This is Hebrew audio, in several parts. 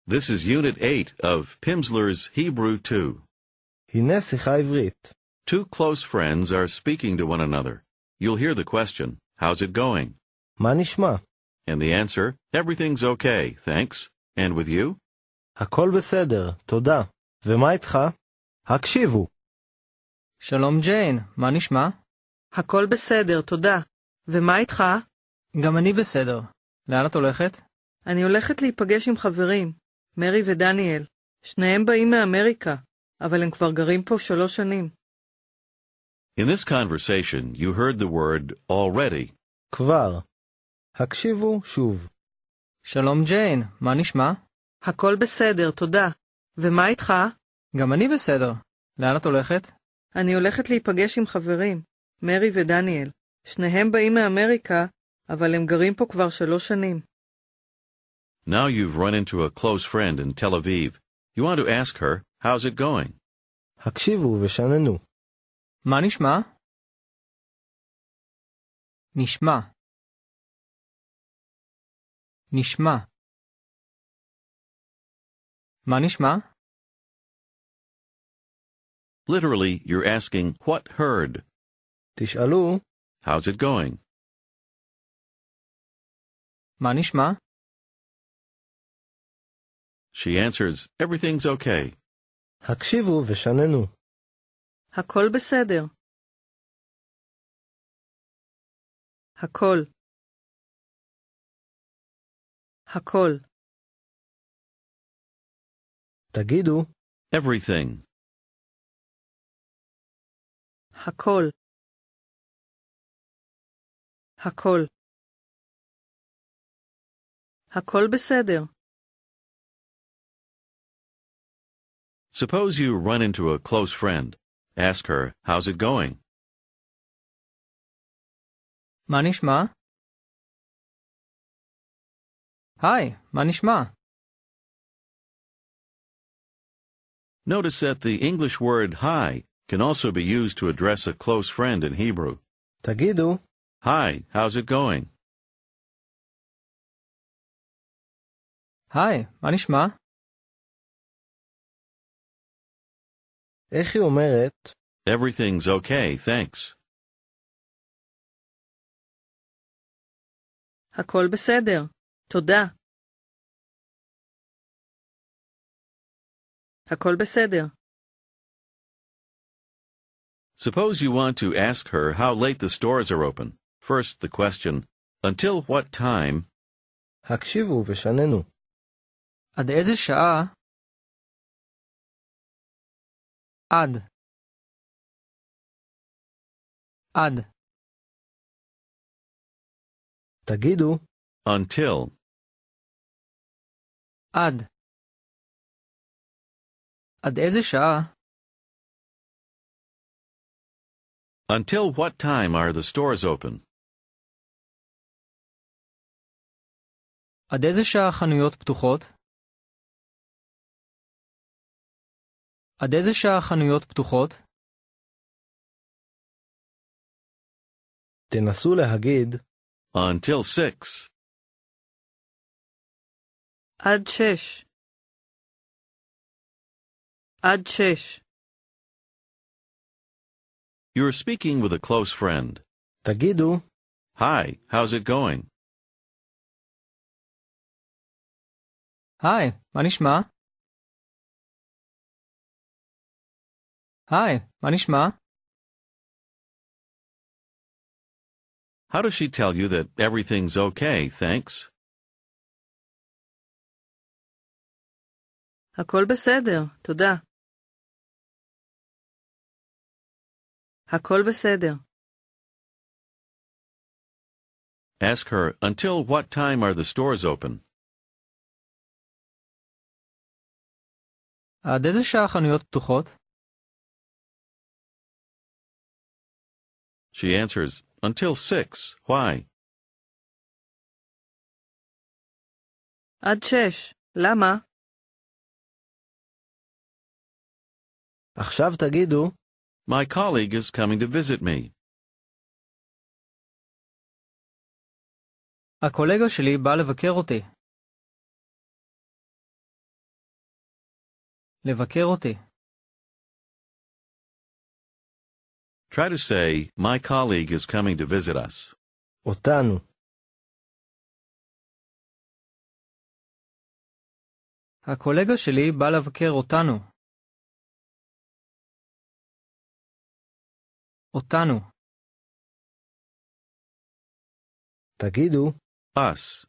This is Unit 8 of Pimsleur's Hebrew 2. הנה שיחה עברית. Two close friends are speaking to one another. You'll hear the question, how's it going? מה נשמע? And the answer, everything's okay, thanks. And with you? הכל בסדר, תודה. ומה איתך? הקשיבו. שלום ג'יין, מה נשמע? הכל בסדר, תודה. ומה איתך? גם אני בסדר. לאן את הולכת? אני הולכת להיפגש עם חברים, מרי ודניאל. שניהם באים מאמריקה, אבל הם כבר גרים פה 3 שנים. In this conversation, you heard the word already. כבר. הקשיבו שוב. שלום ג'יין, מה נשמע? הכל בסדר, תודה. ומה איתך? גם אני בסדר. לאן את הולכת? אני הולכת להיפגש עם חברים, מרי ודניאל. שניהם באים מאמריקה, אבל הם גרים פה כבר 3 שנים. Now you've run into a close friend in Tel Aviv. You want to ask her, how's it going? הקשיבו ושננו. מה נשמע? נשמע. נשמע. מה נשמע? Literally, you're asking, what heard? תשאלו, How's it going? מה נשמע? She answers, everything's okay. הקשיבו ושננו. הכל בסדר. הכל. הכל. תגידו, Everything. הכל. הכל. הכל בסדר. Suppose you run into a close friend. Ask her, how's it going? מה נשמע? היי, מה נשמע? Notice that the English word hi can also be used to address a close friend in Hebrew. תגידו, Hi, how's it going? היי, מה נשמע? איך היא אומרת? Everything's okay, thanks. הכל בסדר. תודה. הכל בסדר. Suppose you want to ask her how late the stores are open. First, the question, until what time? הקשיבו ושננו. עד איזה שעה? עד. עד. תגידו, Until. עד. עד איזה שעה? Until what time are the stores open? עד איזה שעה החנויות פתוחות? עד איזה שעה החנויות פתוחות? תנסו להגיד, Until 6. עד 6. עד 6. You're speaking with a close friend. תגידו, Hi, how's it going? היי, מה נשמע? היי, מה נשמע? How does she tell you that everything's okay, thanks? הכל בסדר. תודה. הכל בסדר. Ask her, until what time are the stores open? עד איזה שעה החנויות פתוחות? She answers, until 6. Why? עד 6. למה? עכשיו תגידו, My colleague is coming to visit me. הקולגה שלי בא לבקר אותי. לבקר אותי. Try to say, my colleague is coming to visit us. אותנו. הקולגה שלי בא לבקר אותנו. אותנו. תגידו, Us.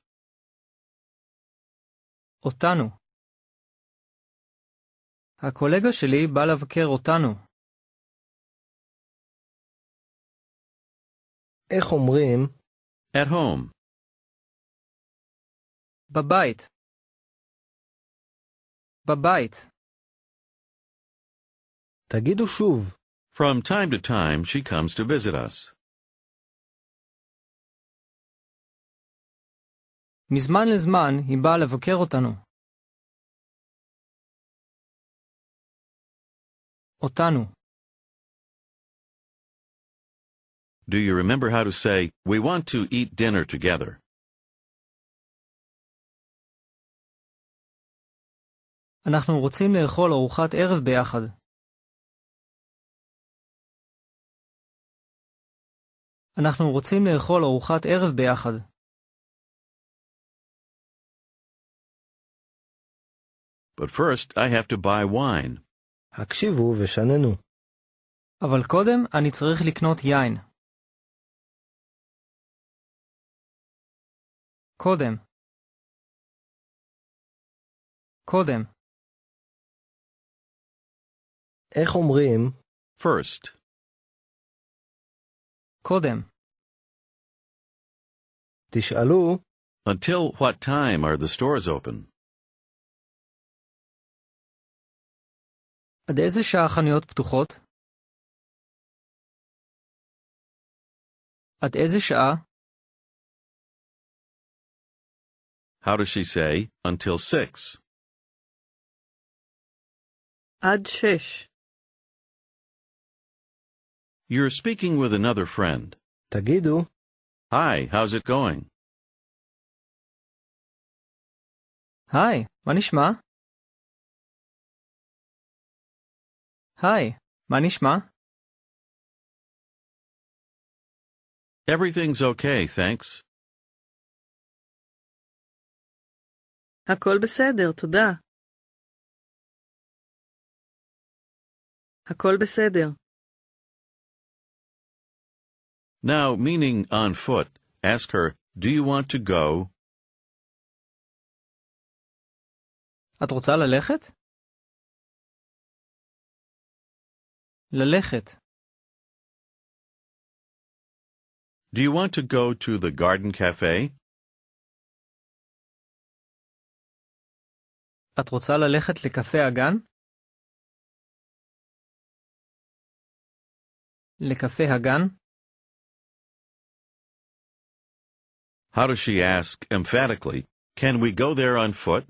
אותנו. הקולגה שלי בא לבקר אותנו. איך אומרים? At home. בבית. בבית. תגידו שוב. From time to time, she comes to visit us. מזמן לזמן היא באה לבקר אותנו. אותנו. Do you remember how to say, we want to eat dinner together? אנחנו רוצים לאכול ארוחת ערב ביחד. אנחנו רוצים לאכול ארוחת ערב ביחד. But first, I have to buy wine. הקשיבו ושננו. אבל קודם אני צריך לקנות יין. קודם. קודם. איך אומרים? First. קודם. תשאלו, Until what time are the stores open? עד איזה שעה החנויות פתוחות? עד איזה שעה? How does she say, until 6? עד 6. You're speaking with another friend. תגידו, Hi, how's it going? היי, מה נשמע? היי, מה נשמע? Everything's okay, thanks. הכל בסדר, תודה. הכל בסדר. Now, meaning on foot, ask her, do you want to go? את רוצה ללכת? ללכת. Do you want to go to the garden cafe? את רוצה ללכת לקפה הגן? לקפה הגן? How does she ask, emphatically, can we go there on foot?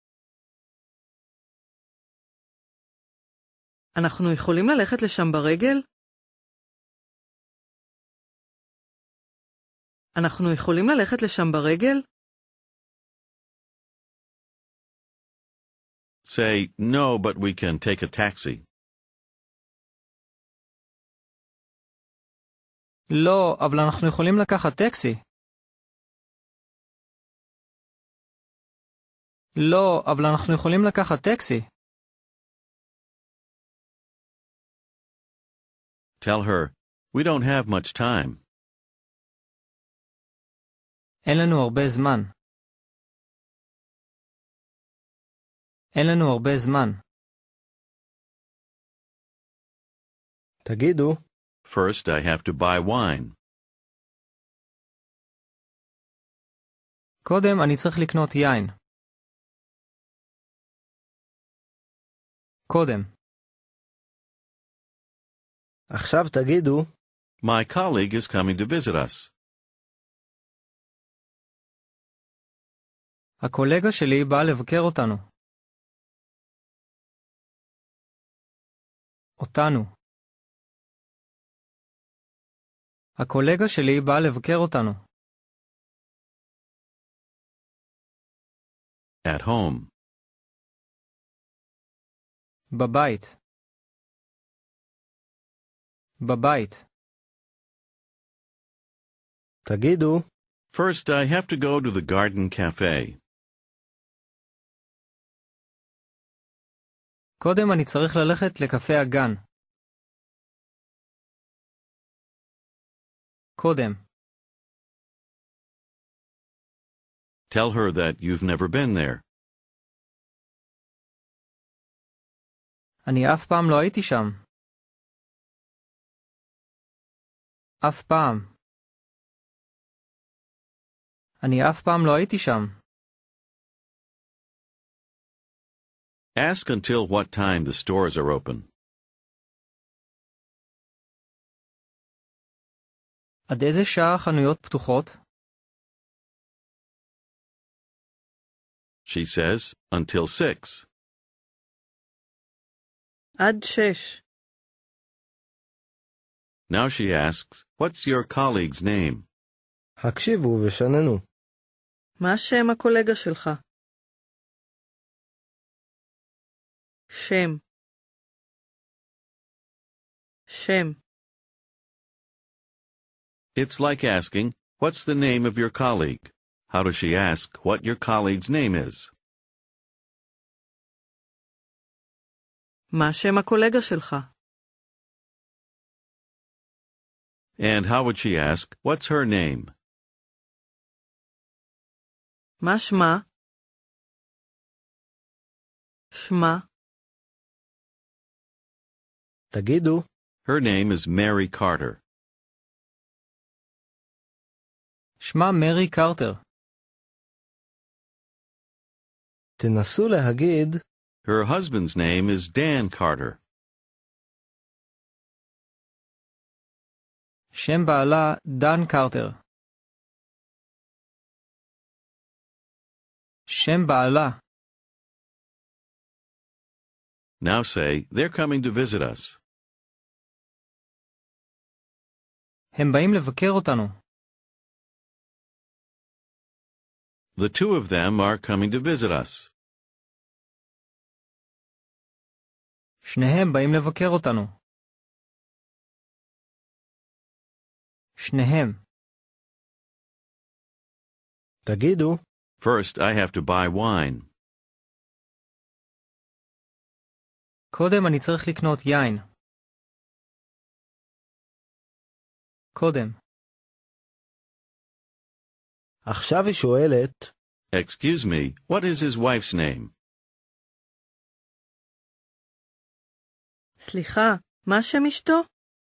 אנחנו יכולים ללכת לשם ברגל? אנחנו יכולים ללכת לשם ברגל? Say, no, but we can take a taxi. לא, אבל אנחנו יכולים לקחת טקסי. לא, אבל אנחנו יכולים לקחת טקסי. Tell her, we don't have much time. אין לנו הרבה זמן. אין לנו הרבה זמן. תגידו, First, I have to buy wine. קודם אני צריך לקנות יין. קודם. עכשיו תגידו, My colleague is coming to visit us. הקולגה שלי בא לבקר אותנו. אותנו. הקולגה שלי בא לבקר אותנו. At home. בבית. בבית. תגידו, First, I have to go to the garden cafe. קודם אני צריך ללכת לקפה הגן. קודם. Tell her that you've never been there. אני אף פעם לא הייתי שם. אף פעם. אני אף פעם לא הייתי שם. Ask until what time the stores are open. עד איזה שעה החנויות פתוחות? She says, until 6. עד 6. Now she asks, what's your colleague's name? הקשיבו ושננו. מה שם הקולגה שלך? שם. שם. It's like asking, what's the name of your colleague? How does she ask what your colleague's name is? מה שם הקולגה שלך? And how would she ask, what's her name? מה שמה? שמה. תגידו, Her name is Mary Carter. שמה מרי קרטר. תנסו להגיד, Her husband's name is Dan Carter. שם בעלה דן קרטר. שם בעלה. Now say, they're coming to visit us. הם באים לבקר אותנו. The two of them are coming to visit us. שניהם באים לבקר אותנו. שניהם. תגידו, First, I have to buy wine. קודם אני צריך לקנות יין. קודם. עכשיו היא שואלת, Excuse me, what is his wife's name? סליחה, מה שם אשתו?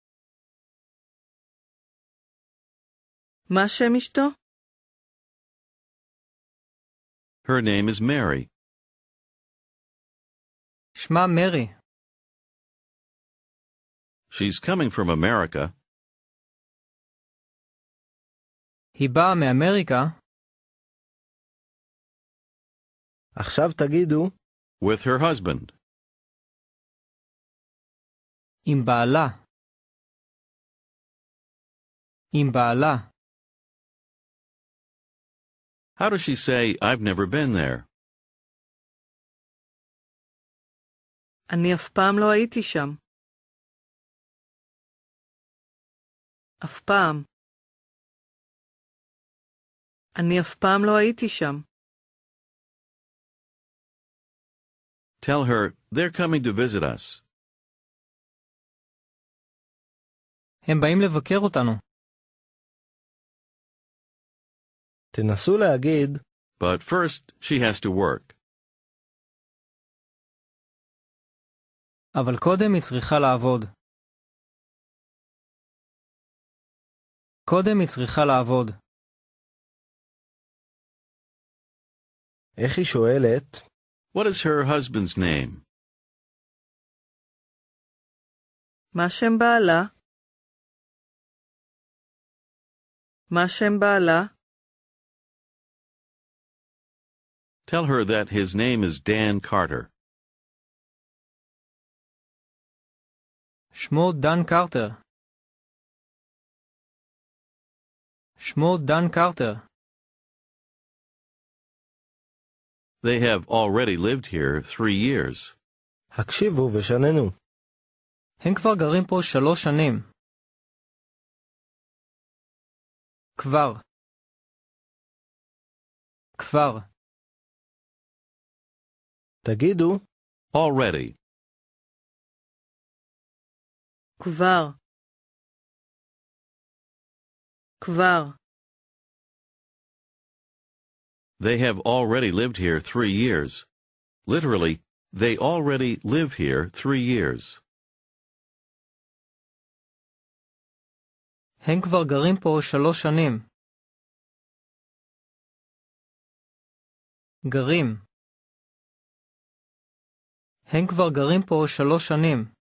מה שם אשתו? Her name is Mary. שמה מרי. She's coming from America. היא באה מאמריקה. עכשיו תגידו, With her husband. עם בעלה. עם בעלה. How does she say, I've never been there? אני אף פעם לא הייתי שם. אף פעם. אני אף פעם לא הייתי שם. Tell her, they're coming to visit us. הם באים לבקר אותנו. תנסו להגיד, But first, she has to work. אבל קודם היא צריכה לעבוד. קודם היא צריכה לעבוד. איך היא שואלת, What is her husband's name? מה שם בעלה? מה שם בעלה? Tell her that his name is Dan Carter. שמו דן קרטר. שמו דן קרטר. They have already lived here 3 years. הקשיבו ושננו. הם כבר גרים פה 3 שנים. כבר. כבר. תגידו, Already. כבר. כבר. They have already lived here 3 years. Literally, they already live here 3 years. הם כבר גרים פה 3 שנים. גרים. הם כבר גרים פה 3 שנים.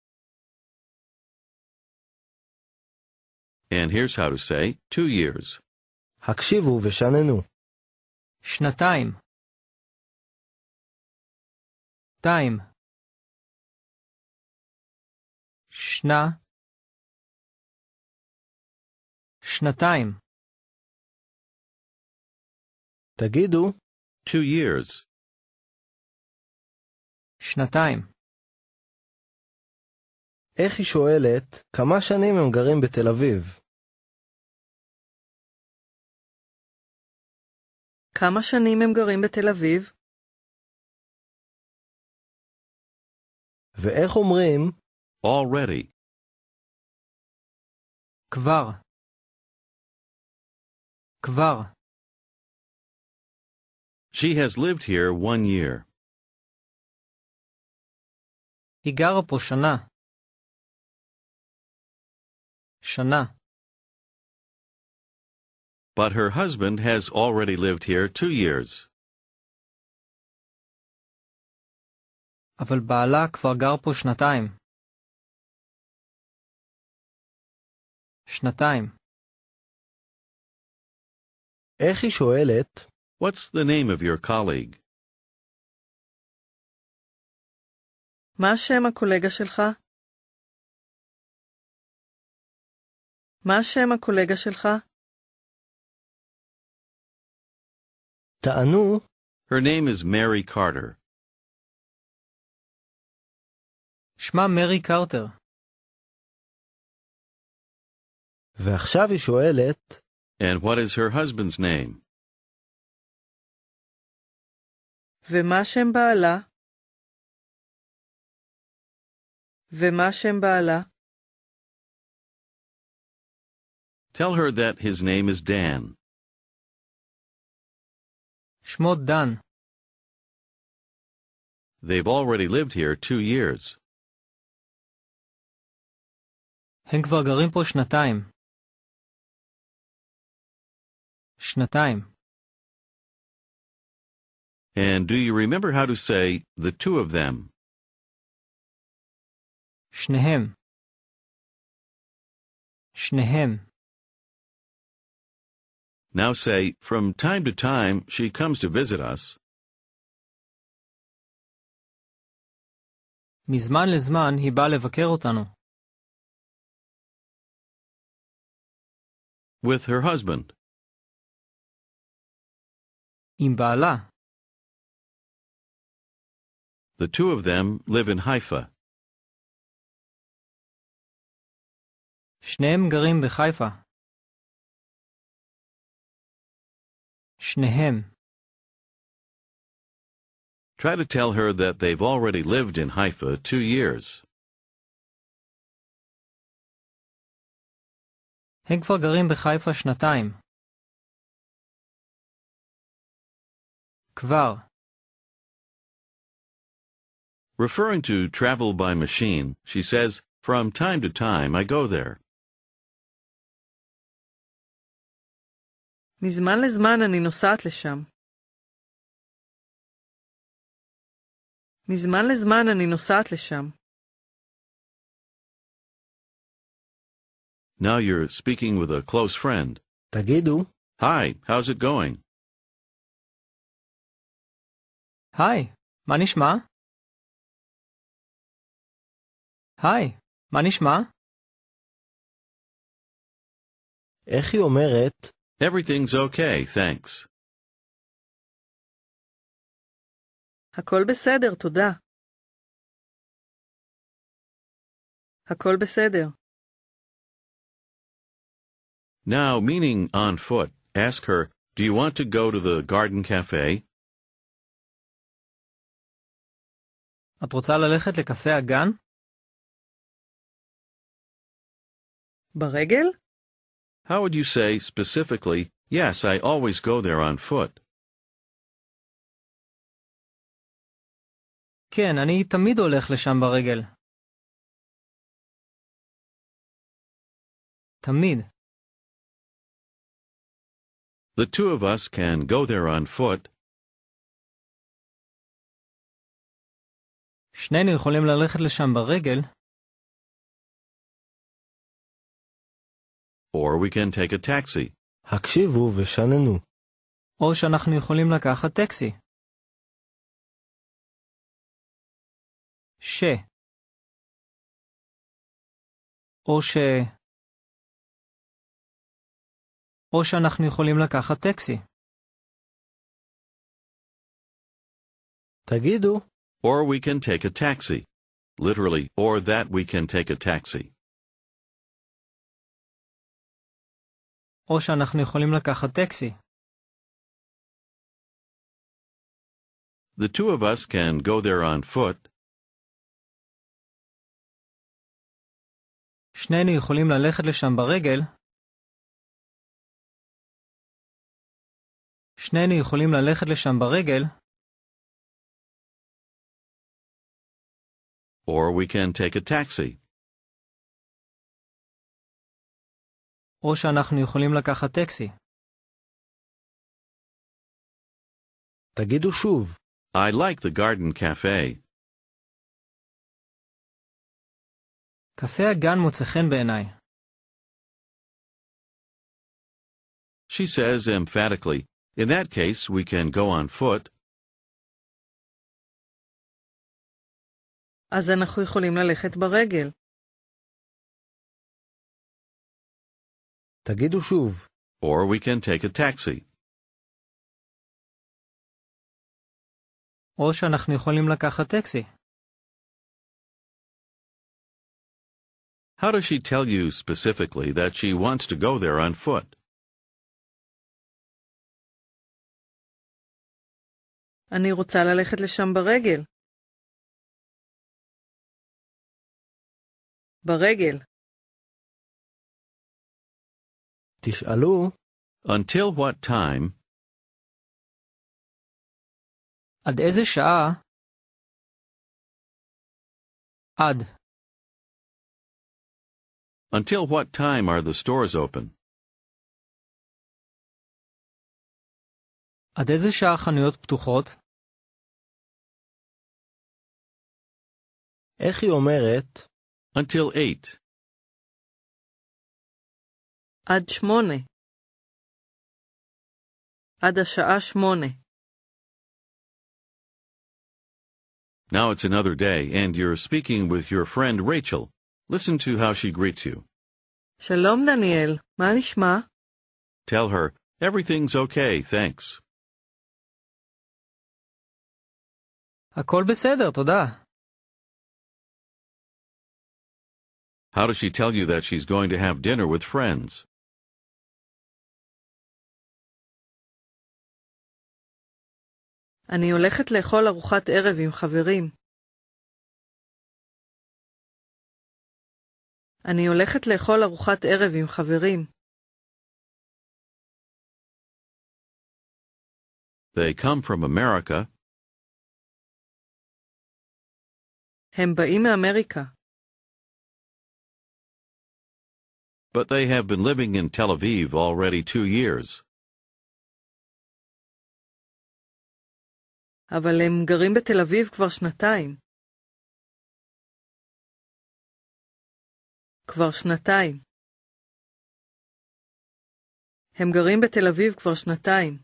And here's how to say 2 years. הקשיבו ושננו. 2 2 שנה 2 תגידו, 2 years. 2 איך היא שואלת, כמה שנים הם גרים בתל אביב? כמה שנים הם גרים בתל אביב? ואיך אומרים, Already. כבר. כבר. She has lived here 1 year. היא גרה פה שנה. שנה. But her husband has already lived here 2 years. אבל בעלה כבר גר פה 2 2 איך היא שואלת, What's the name of your colleague? מה השם הקולגה שלך? מה השם הקולגה שלך? טענו, Her name is Mary Carter. שמה מרי קרטר. ועכשיו היא שואלת, And what is her husband's name? ומה שם בעלה? ומה שם בעלה? Tell her that his name is Dan. שמו דן. They've already lived here 2 years. הם כבר גרים פה 2 2 And do you remember how to say the 2 of them? שניהם. שניהם. Now say, from time to time, she comes to visit us. מזמן לזמן היא באה לבקר אותנו. With her husband. עם בעלה. The 2 of them live in Haifa. שניהם גרים בחיפה. שניהם. Try to tell her that they've already lived in Haifa 2 years. הם כבר גרים בחיפה 2 כבר. Referring to travel by machine, she says, from time to time I go there. מזמן לזמן אני נוסעת לשם. מזמן לזמן אני נוסעת לשם. Now you're speaking with a close friend. תגידו, Hi, how's it going? היי, מה נשמע? היי, מה נשמע? איך היא אומרת, Everything's okay, thanks. הכל בסדר, תודה. הכל בסדר. Now, meaning on foot, ask her, do you want to go to the garden cafe? את רוצה ללכת לקפה הגן? ברגל? How would you say, specifically, yes, I always go there on foot? כן, אני תמיד הולך לשם ברגל. תמיד. The two of us can go there on foot. שנינו יכולים ללכת לשם ברגל. Or we can take a taxi. הקשיבו ושננו. או שאנחנו יכולים לקחת טקסי. או שאנחנו יכולים לקחת טקסי. תגידו. Or we can take a taxi. Literally, or that we can take a taxi. או שאנחנו יכולים לקחת טקסי. The two of us can go there on foot. שנינו יכולים ללכת לשם ברגל. שנינו יכולים ללכת לשם ברגל. Or we can take a taxi. או שאנחנו יכולים לקחת טקסי. תגידו שוב. I like the garden cafe. קפה הגן מוצא חן בעיניי. She says emphatically, in that case we can go on foot. אז אנחנו יכולים ללכת ברגל. תגידו שוב. Or we can take a taxi. או שאנחנו יכולים לקחת טקסי. How does she tell you specifically that she wants to go there on foot? אני רוצה ללכת לשם ברגל. ברגל. תשאלו. Until what time? עד איזה שעה? עד. Until what time are the stores open? עד איזה שעה חנויות פתוחות? איך היא אומרת? Until 8. עד 8. עד השעה 8. Now it's another day and you're speaking with your friend Rachel. Listen to how she greets you. שלום דניאל, מה נשמע? Tell her, everything's okay, thanks. הכל בסדר, תודה. How does she tell you that she's going to have dinner with friends? אני הולכת לאכול ארוחת ערב עם חברים. אני הולכת לאכול ארוחת ערב עם חברים. They come from America. הם באים מאמריקה. But they have been living in Tel Aviv already 2 years. אבל הם גרים בתל אביב כבר שנתיים. כבר שנתיים. הם גרים בתל אביב כבר שנתיים.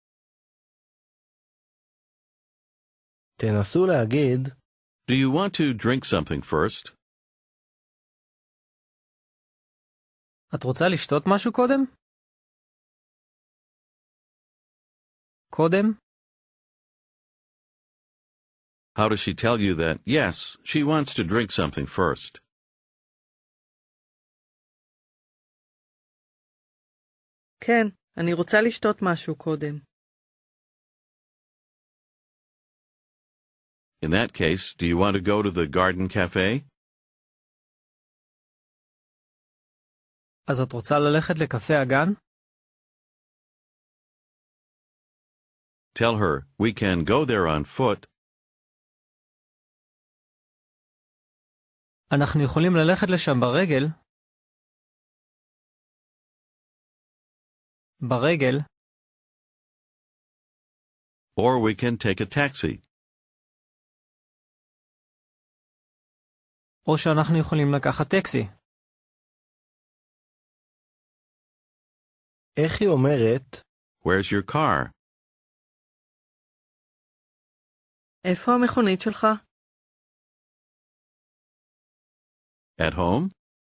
תנסו להגיד. Do you want to drink something first? את רוצה לשתות משהו קודם? קודם? How does she tell you that, yes, she wants to drink something first? כן, אני רוצה לשתות משהו קודם. In that case, do you want to go to the garden cafe? אז את רוצה ללכת לקפה הגן? Tell her, we can go there on foot. אנחנו יכולים ללכת לשם ברגל. ברגל. Or we can take a taxi. או שאנחנו יכולים לקחת טקסי. איך היא אומרת? Where's your car? איפה המכונית שלך? At home?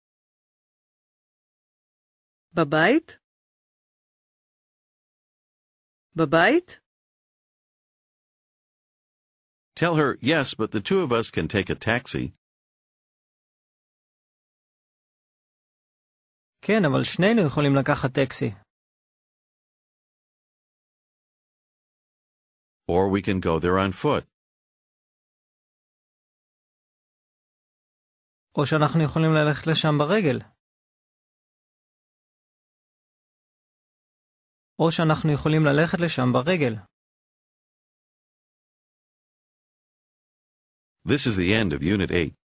בבית? בבית? Tell her, yes, but the two of us can take a taxi. כן, אבל שנינו יכולים לקחת טקסי. Or we can go there on foot. או שאנחנו יכולים ללכת לשם ברגל. או שאנחנו יכולים ללכת לשם ברגל. This is the end of Unit 8.